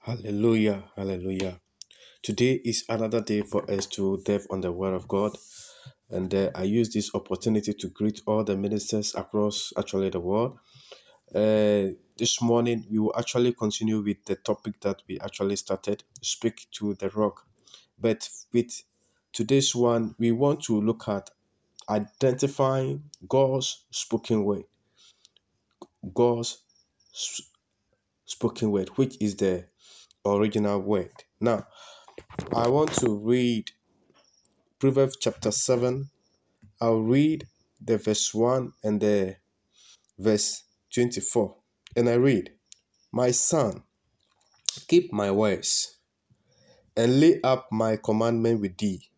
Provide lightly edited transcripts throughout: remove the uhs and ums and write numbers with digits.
Hallelujah, hallelujah. Today is another day for us to delve on the Word of God. And I use this opportunity to greet all the ministers across the world. This morning, we will actually continue with the topic that we actually started, Speak to the Rock. But with today's one, we want to look at identifying God's spoken word. God's spoken word, which is the original word. Now, I want to read Proverbs chapter 7. I'll read the verse 1 and the verse 24. And I read, My son, keep my words and lay up my commandment with thee.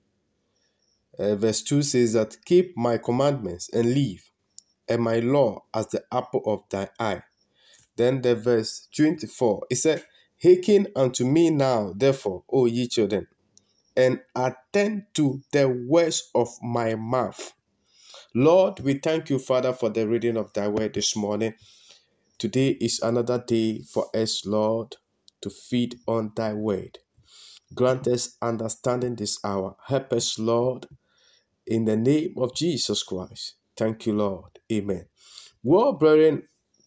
Verse 2 says that, Keep my commandments and live, and my law as the apple of thy eye. Then the verse 24, it said, Hearken unto me now, therefore, O ye children, and attend to the words of my mouth. Lord, we thank you, Father, for the reading of thy word this morning. Today is another day for us, Lord, to feed on thy word. Grant us understanding this hour. Help us, Lord, in the name of Jesus Christ. Thank you, Lord. Amen. Well, brethren,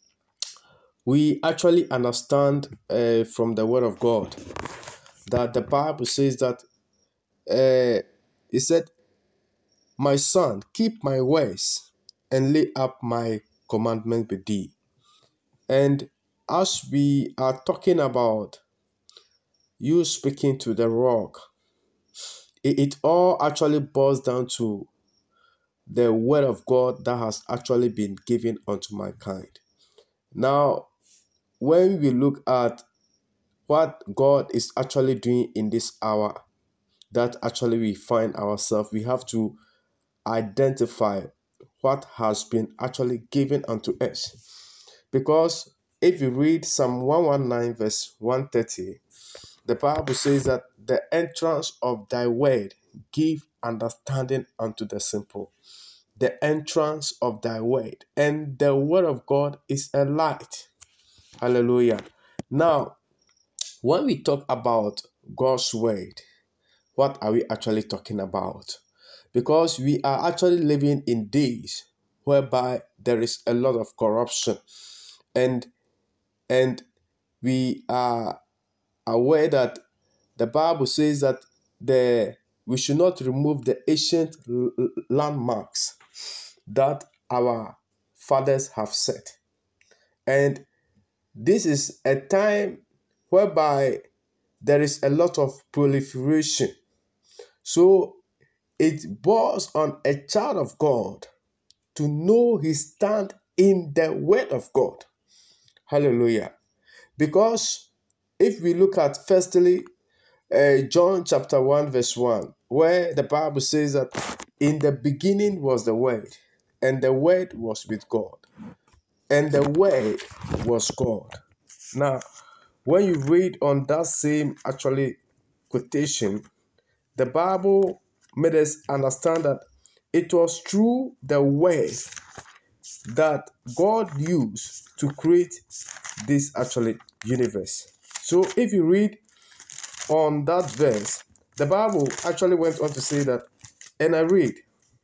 we actually understand from the word of God that the Bible says that it said, My son, keep my words and lay up my commandment with thee. And as we are talking about you speaking to the rock, it all actually boils down to the word of God that has actually been given unto mankind. Now, when we look at what God is actually doing in this hour, that actually we find ourselves, we have to identify what has been actually given unto us. Because if you read Psalm 119 verse 130, the Bible says that the entrance of thy word give understanding unto the simple. The entrance of thy word. And the word of God is a light. Hallelujah. Now, when we talk about God's word, what are we actually talking about? Because we are actually living in days whereby there is a lot of corruption, and we are aware that the Bible says that we should not remove the ancient landmarks that our fathers have set. And this is a time whereby there is a lot of proliferation. So it boils on a child of God to know his stand in the word of God. Hallelujah. Because if we look at firstly John chapter 1 verse 1, where the Bible says that in the beginning was the Word, and the Word was with God, and the Word was God. Now, when you read on that same actually quotation, the Bible made us understand that it was through the Word that God used to create this actually universe. So if you read on that verse, the Bible actually went on to say that, and I read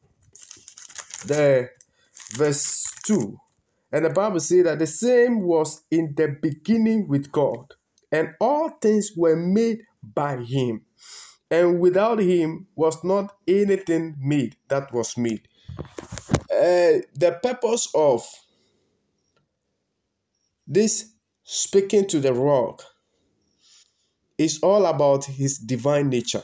the verse 2, and the Bible says that the same was in the beginning with God, and all things were made by him, and without him was not anything made that was made. The purpose of this speaking to the rock is all about his divine nature.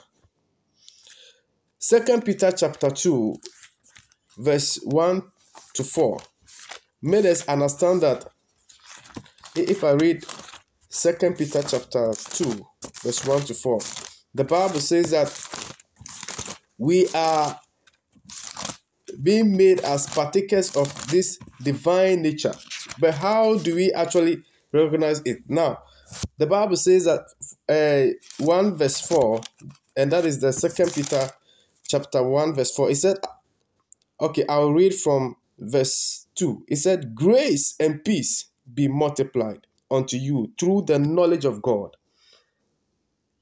2 Peter chapter 2 verse 1 to 4 made us understand that if I read 2 Peter chapter 2 verse 1 to 4, the Bible says that we are being made as partakers of this divine nature. But how do we actually recognize it? Now, the Bible says that 1 verse 4, and that is the 2 Peter chapter 1 verse 4. It said, okay, I'll read from verse 2. It said, Grace and peace be multiplied unto you through the knowledge of God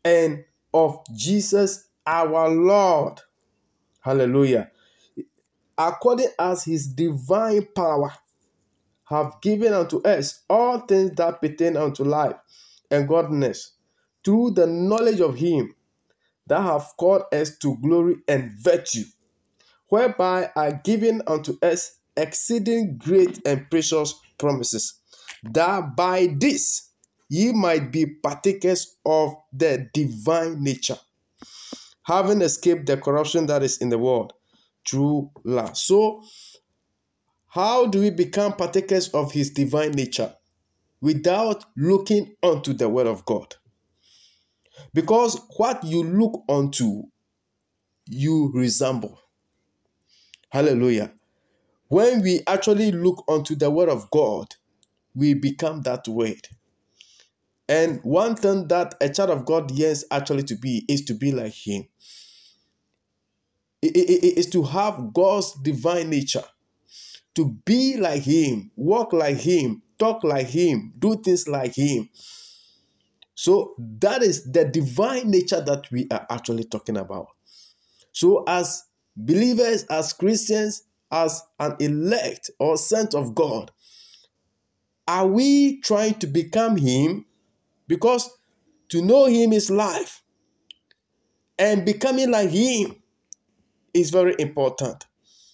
and of Jesus our Lord. Hallelujah. According as his divine power have given unto us all things that pertain unto life and godliness, through the knowledge of him that have called us to glory and virtue, whereby are given unto us exceeding great and precious promises, that by this ye might be partakers of the divine nature, having escaped the corruption that is in the world through lust. So, how do we become partakers of his divine nature? Without looking unto the word of God. Because what you look unto, you resemble. Hallelujah. When we actually look unto the word of God, we become that word. And one thing that a child of God yearns actually to be is to be like him. It is to have God's divine nature, to be like him, walk like him, talk like him, do things like him. So that is the divine nature that we are actually talking about. So as believers, as Christians, as an elect or sent of God, are we trying to become him? Because to know him is life, and becoming like him is very important.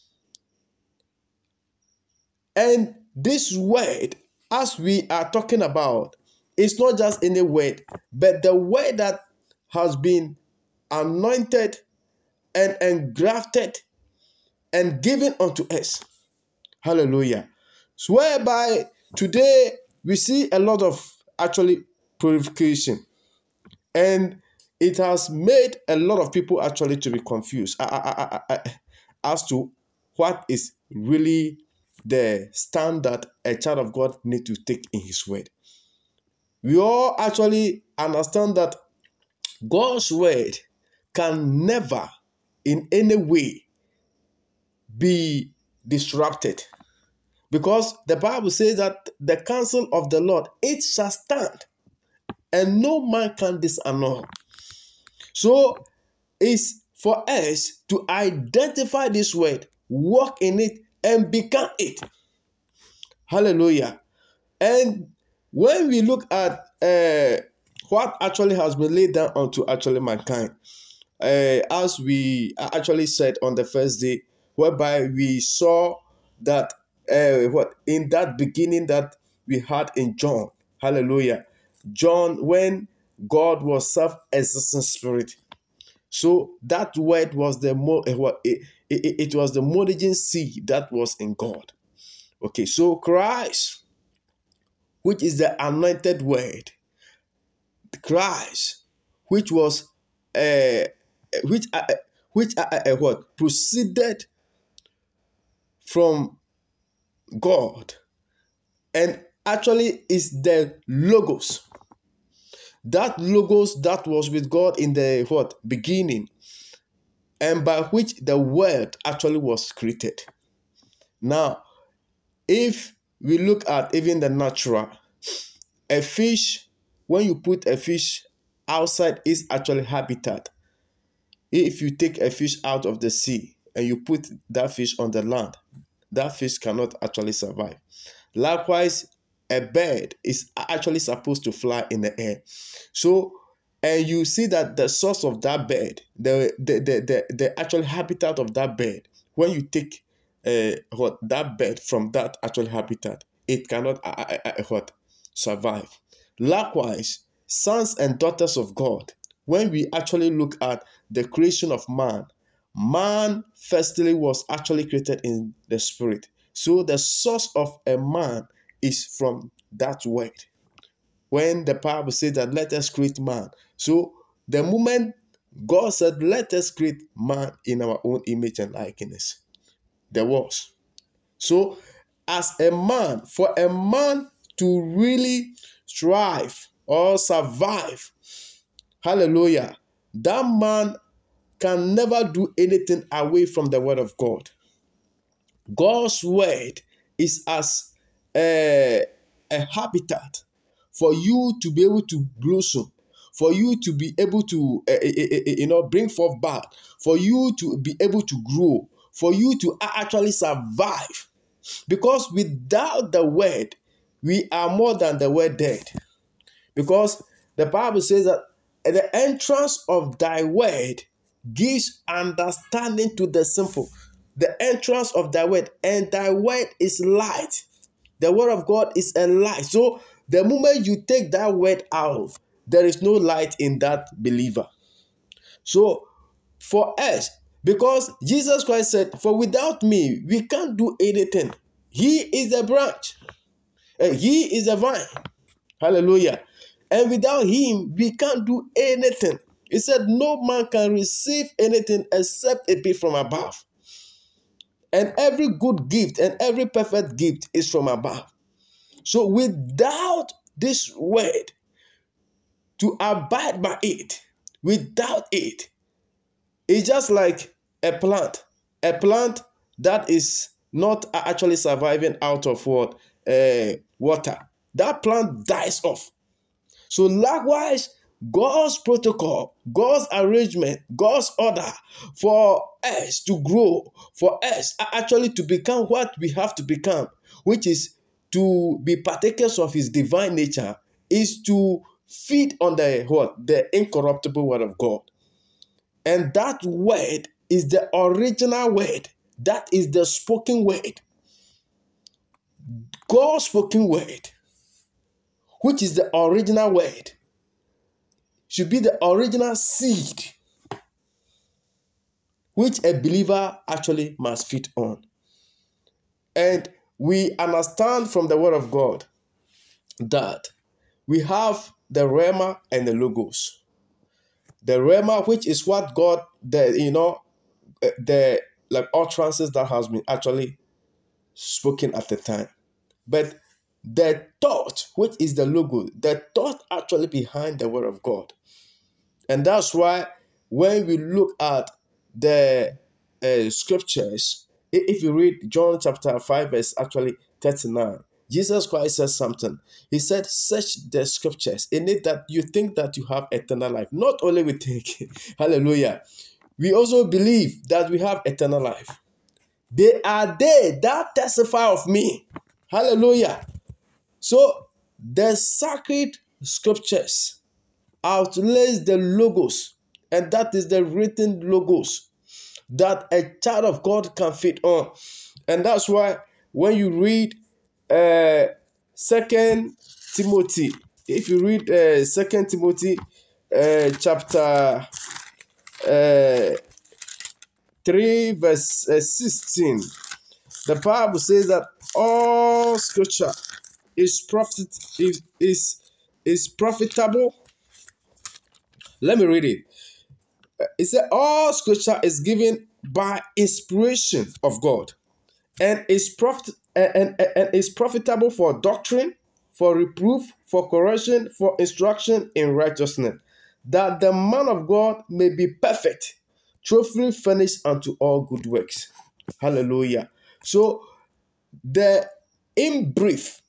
And this word, as we are talking about, is not just any word, but the word that has been anointed and engrafted and given unto us. Hallelujah. So whereby today we see a lot of actually purification, and it has made a lot of people actually to be confused as to what is really the stand that a child of God need to take in his word. We all actually understand that God's word can never in any way be disrupted, because the Bible says that the counsel of the Lord, it shall stand, and no man can disannul. So it's for us to identify this word, walk in it, and become it. Hallelujah. And when we look at what actually has been laid down unto actually mankind, as we actually said on the first day, whereby we saw that what in that beginning that we had in John, hallelujah, John, when God was self-existent spirit. So that word was it was the monogen seed that was in God. Okay, so Christ, which is the anointed word, Christ, which was uh, which what proceeded from God, and actually is the logos. That logos that was with God in the what beginning, and by which the world actually was created. Now, if we look at even the natural, a fish, when you put a fish outside its actually habitat, if you take a fish out of the sea and you put that fish on the land, that fish cannot actually survive. Likewise, a bird is actually supposed to fly in the air. So, and you see that the source of that bird, the actual habitat of that bird, when you take that bird from that actual habitat, it cannot survive. Likewise, sons and daughters of God, when we actually look at the creation of man, man firstly was actually created in the spirit. So the source of a man is from that word. When the Bible says that let us create man, so the moment God said let us create man in our own image and likeness, there was. So as a man, for a man to really strive or survive, hallelujah, that man can never do anything away from the word of God. God's word is as a habitat for you to be able to blossom, for you to be able to, bring forth back, for you to be able to grow, for you to actually survive. Because without the word, we are more than the word dead. Because the Bible says that the entrance of thy word gives understanding to the simple. The entrance of thy word, and thy word is light. The word of God is a light. So the moment you take that word out, there is no light in that believer. So for us, because Jesus Christ said, for without me, we can't do anything. He is the branch. He is the vine. Hallelujah. And without him, we can't do anything. He said, no man can receive anything except it be from above. And every good gift and every perfect gift is from above. So without this word, to abide by it, without it, it's just like a plant. A plant that is not actually surviving out of what? Water. That plant dies off. So likewise, God's protocol, God's arrangement, God's order for us to grow, for us actually to become what we have to become, which is to be partakers of his divine nature, is to feed on the what? The incorruptible word of God. And that word is the original word. That is the spoken word. God's spoken word, which is the original word, should be the original seed which a believer actually must feed on. And we understand from the word of God that we have the Rhema and the Logos. The Rhema, which is what God, the like utterances that has been actually spoken at the time. But the thought, which is the Logos, the thought actually behind the word of God. And that's why when we look at the scriptures, if you read John chapter 5, verse actually 39, Jesus Christ says something. He said, search the scriptures in it that you think that you have eternal life. Not only we think, hallelujah, we also believe that we have eternal life. They are they that testify of me. Hallelujah. So the sacred scriptures outlays the Logos, and that is the written Logos that a child of God can feed on. And that's why when you read 2 Timothy, if you read 2 Timothy chapter 3 verse 16, the Bible says that all scripture is profitable. Let me read it. It said all scripture is given by inspiration of God and is profitable for doctrine, for reproof, for correction, for instruction in righteousness, that the man of God may be perfect, truthfully furnished unto all good works. Hallelujah. So in brief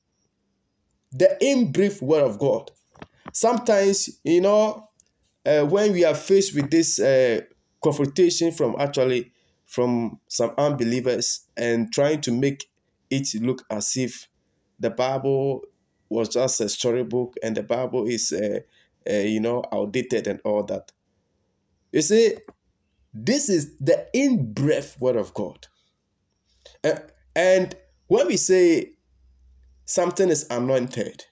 word of God. Sometimes, when we are faced with this confrontation from some unbelievers and trying to make it look as if the Bible was just a storybook and the Bible is, outdated and all that. You see, this is the in-breath word of God. And when we say something is anointed,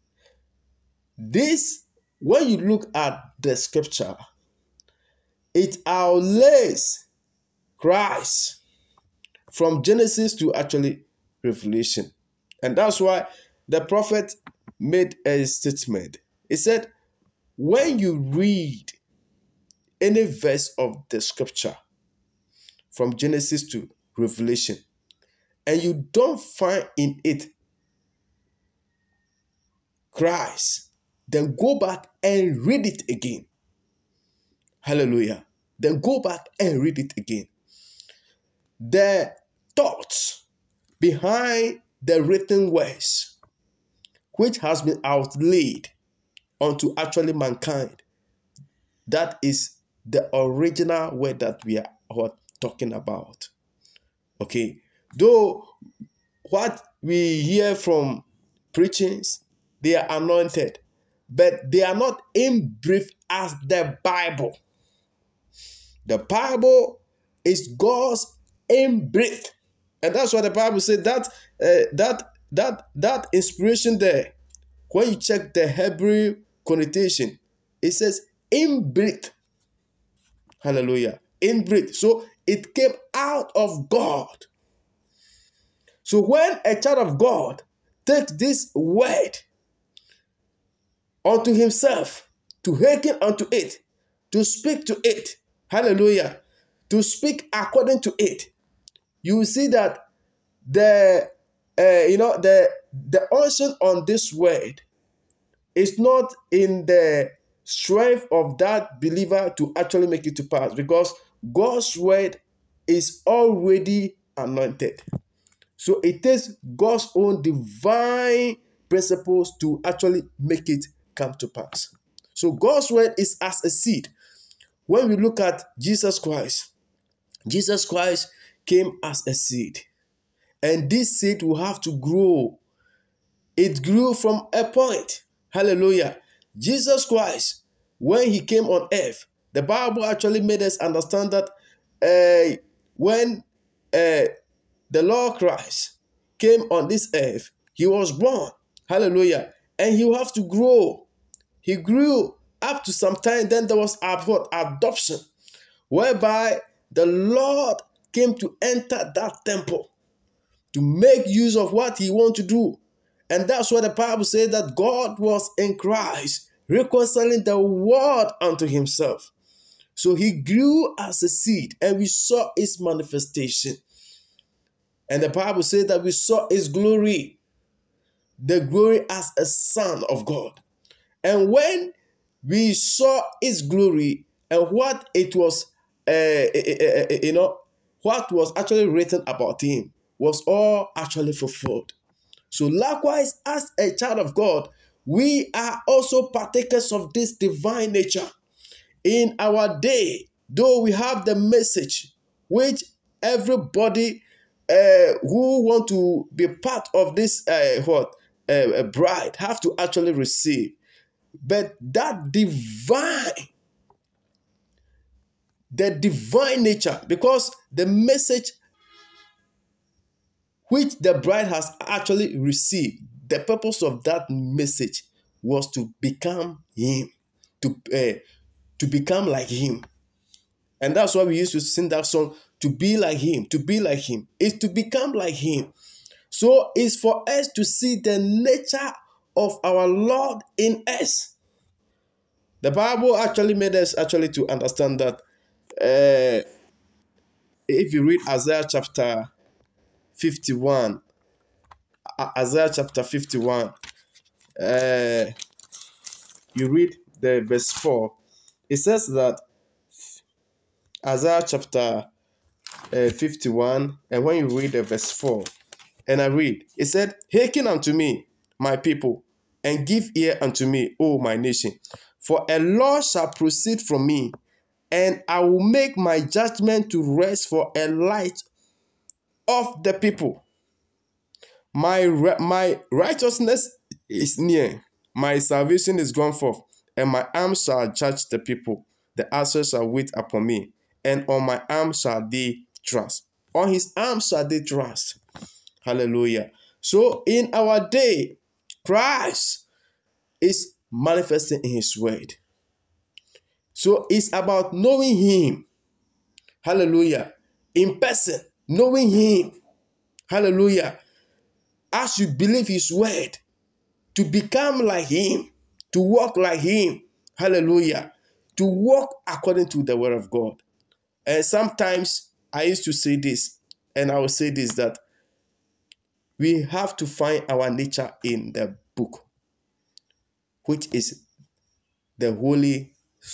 when you look at the scripture, it outlays Christ from Genesis to actually Revelation. And that's why the prophet made a statement. He said, when you read any verse of the scripture from Genesis to Revelation, and you don't find in it Christ, then go back and read it again. Hallelujah. Then go back and read it again. The thoughts behind the written words, which has been outlaid unto actually mankind, That is the original word that we are talking about. Okay. Though what we hear from preachings, they are anointed, but they are not in brief as the Bible. The Bible is God's in brief, and that's what the Bible said. That inspiration there. When you check the Hebrew connotation, it says in brief. Hallelujah. In brief. So it came out of God. So when a child of God takes this word unto himself, to hearken unto it, to speak to it, hallelujah, to speak according to it, you will see that the the unction on this word is not in the strength of that believer to actually make it to pass, because God's word is already anointed. So it takes God's own divine principles to actually make it come to pass. So God's word is as a seed. When we look at Jesus Christ came as a seed. And this seed will have to grow. It grew from a point. Hallelujah. Jesus Christ, when he came on earth, the Bible actually made us understand that when the Lord Christ came on this earth, he was born. Hallelujah. And he will have to grow. He grew up to some time. Then there was adoption, whereby the Lord came to enter that temple to make use of what he wanted to do. And that's what the Bible says, that God was in Christ, reconciling the world unto himself. So he grew as a seed, and we saw its manifestation. And the Bible says that we saw his glory, the glory as a son of God. And when we saw his glory and what it was, what was actually written about him was all actually fulfilled. So likewise, as a child of God, we are also partakers of this divine nature. In our day, though we have the message which everybody who want to be part of this bride have to actually receive, but that the divine nature, because the message which the bride has actually received, the purpose of that message was to become him, to become like him. And that's why we used to sing that song, to be like him. To be like him is to become like him. So it's for us to see the nature of our Lord in us. The Bible actually made us actually to understand that if you read Isaiah chapter 51, you read the verse 4, it says that Isaiah chapter 51, and when you read the verse 4, and I read, it said, hearken unto me, my people, and give ear unto me, O my nation. For a law shall proceed from me, and I will make my judgment to rest for a light of the people. My righteousness is near, my salvation is gone forth, and my arm shall judge the people. The answer shall wait upon me, and on my arm shall they trust. On his arm shall they trust. Hallelujah. So in our day, Christ is manifesting in his word. So it's about knowing him. Hallelujah. In person, knowing him. Hallelujah. As you believe his word, to become like him, to walk like him. Hallelujah. To walk according to the word of God. And sometimes I used to say this, and I will say this, that we have to find our nature in the book, which is the holy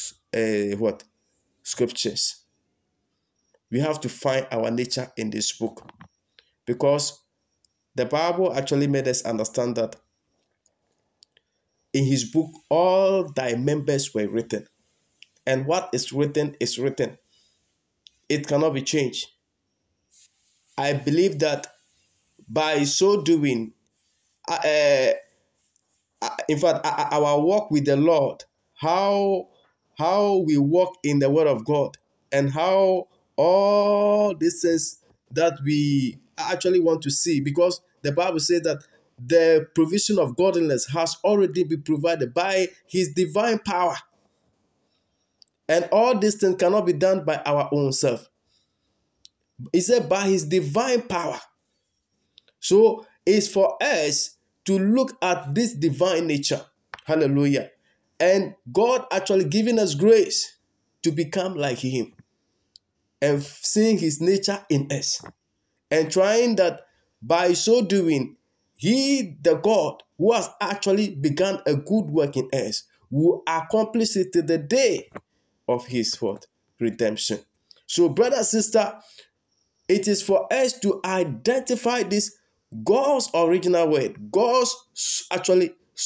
scriptures. We have to find our nature in this book, because the Bible actually made us understand that in his book all thy members were written. And what is written is written. It cannot be changed. I believe that by so doing, uh, in fact, our walk with the Lord, how we walk in the Word of God, and how all these things that we actually want to see, because the Bible says that the provision of godliness has already been provided by His divine power, and all these things cannot be done by our own self. He said by His divine power. So it's for us to look at this divine nature. Hallelujah. And God actually giving us grace to become like Him and seeing His nature in us. And trying that by so doing, He, the God who has actually begun a good work in us, will accomplish it to the day of His what? Redemption. So, brother, sister, it is for us to identify this God's original word, God's actually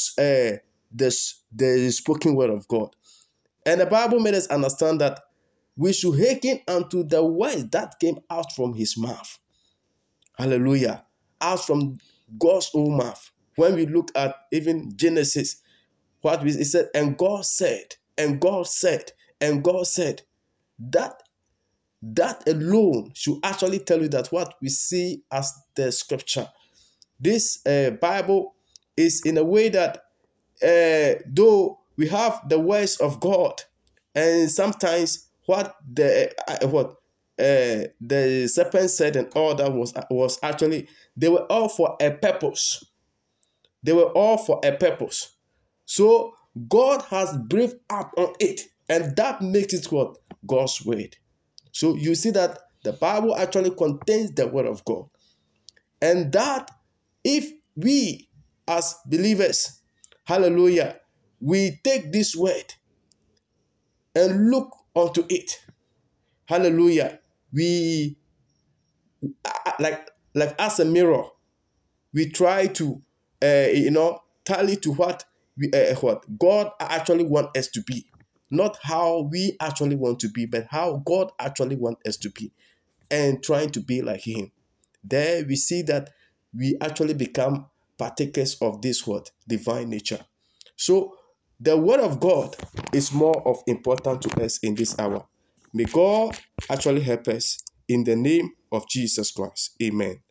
the spoken word of God. And the Bible made us understand that we should hearken unto the words that came out from His mouth. Hallelujah. Out from God's own mouth. When we look at even Genesis, what it said, and God said, and God said, and God said, that alone should actually tell you that what we see as the scripture. This Bible is in a way that though we have the words of God, and sometimes what the serpent said and all that was actually, they were all for a purpose. They were all for a purpose. So God has breathed up on it, and that makes it what? God's word. So you see that the Bible actually contains the word of God. And that if we as believers, hallelujah, we take this word and look unto it, hallelujah, we like as a mirror, we try to tally to what God actually want us to be, not how we actually want to be, but how God actually want us to be, and trying to be like Him. There we see that we actually become partakers of this what? Divine nature. So the word of God is more of important to us in this hour. May God actually help us in the name of Jesus Christ. Amen.